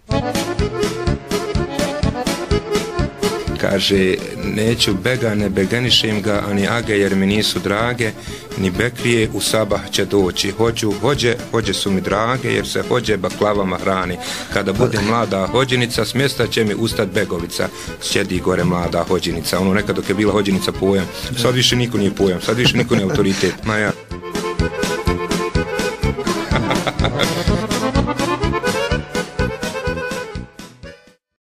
Kaže, neću bega, ne beganišem ga, ani age jer mi nisu drage, ni bekrije u sabah će doći. Hođu, hođe su mi drage, jer se hođe baklavama hrani. Kada bude mlada hođenica, s mjesta će mi ustat begovica. Sjedi gore mlada hođenica. Ono nekad dok je bila hođenica pojam. Sad više niko nije pojam, sad više niko nije autoritet. Ma ja.